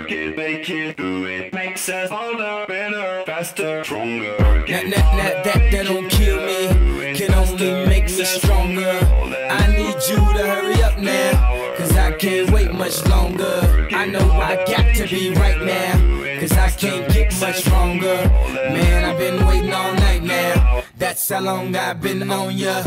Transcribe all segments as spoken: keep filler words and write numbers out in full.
Work it, make it, do it. Makes us harder, better, faster, stronger. That, that, that, that, that don't kill me, can only make me stronger. I need you to hurry up now, cause I can't wait much longer. I know I got to be right now, cause I can't get much stronger. Man, I've been waiting all night now, that's how long I've been on ya.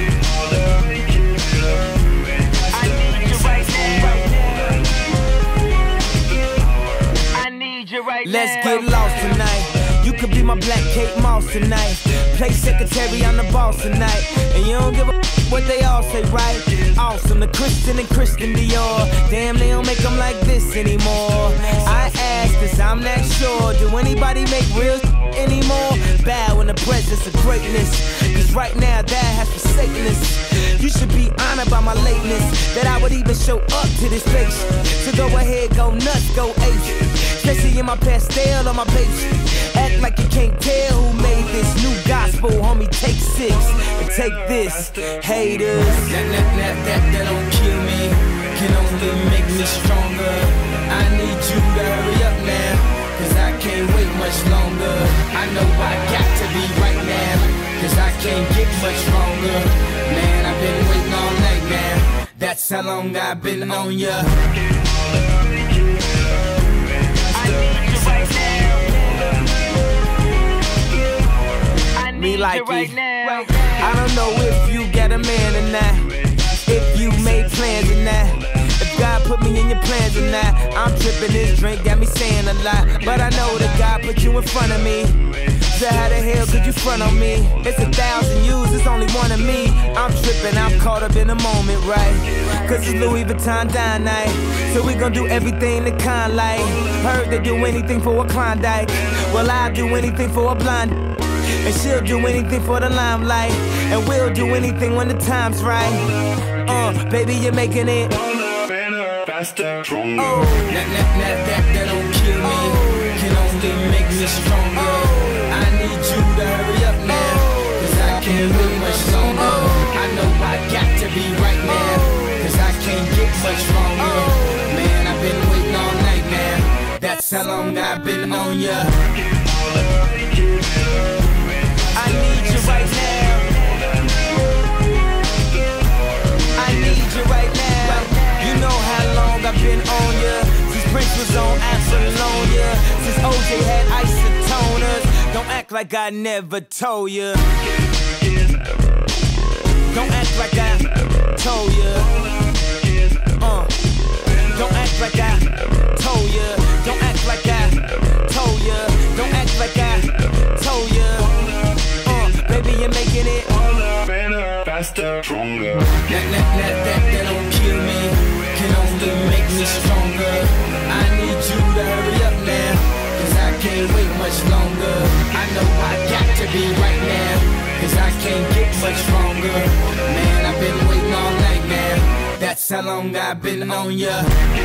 Let's get lost tonight. You could be my black Kate Moss tonight. Play secretary, I'm the boss tonight. And you don't give a f what they all say, right? Awesome, the Christian and Christian Dior. Damn, they don't make them like this anymore. I ask, cause I'm not sure. Do anybody make real anymore? Bow in the presence of greatness, cause right now that has forsaken us. You should be honored by my lateness, that I would even show up to this place. So go ahead, go nuts, go ape. Especially in my pastel on my page. Act like you can't tell who made this new gospel, homie. Take six and take this, haters. That, that, that, that, that don't kill me, can only make me stronger. I need you to hurry up now, cause I can't wait much longer. I know I got to be right now, cause I can't get much stronger. Man, I've been waiting all night now, that's how long I've been on ya. Me like it right now. I don't know if you got a man or not, if you made plans or not, if God put me in your plans or not. I'm tripping, this drink got me saying a lot, but I know that God put you in front of me. So how the hell could you front on me? It's a thousand yous, it's only one of me. I'm tripping, I'm caught up in the moment, right? Cause it's Louis Vuitton dine night, so we gon' do everything the kind like. Heard they do anything for a Klondike, well I'll do anything for a blonde. And she'll do anything for the limelight, and we'll do anything when the time's right. Uh, baby, you're making it better, faster, stronger. Oh, that, that, that, that, that don't kill me, can only make me stronger. I need you to hurry up now, cause I can't wait much longer. I know I got to be right now, cause I can't get much stronger. Man, I've been waiting all night now, that's how long I've been on ya. I need you right now, I need you right now. You know how long I've been on ya, since Prince was on Apollonia, since O J had isotoners. Don't act like I never told ya, don't act like I told ya. uh, Don't act like I told ya, don't act like I told ya, don't act like I told ya. Baby, you're making it better, faster, stronger. That, that, that, that, that don't kill me, can only make me stronger. I need you to hurry up now, cause I can't wait much longer. I know I got to be right now, cause I can't get much stronger. Man, I've been waiting all night now, that's how long I've been on ya.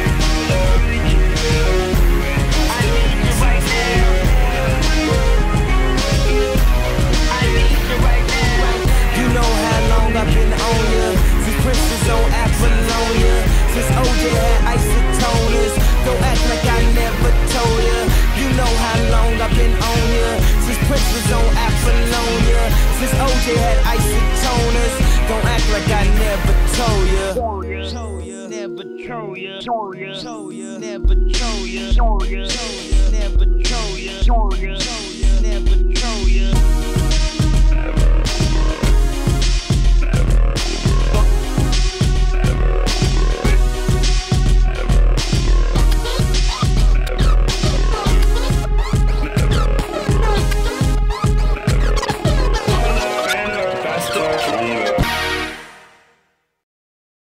You know how long I've been on ya, since Prince was on Apollonia, since O J had isotoners. Don't act like I never told ya. You know how long I've been on ya, since Prince was on Apollonia, since O J had isotoners. Don't act like I never told ya. Told ya, never told ya. Told ya, never told ya. Told ya, never told ya. Told ya, never told ya.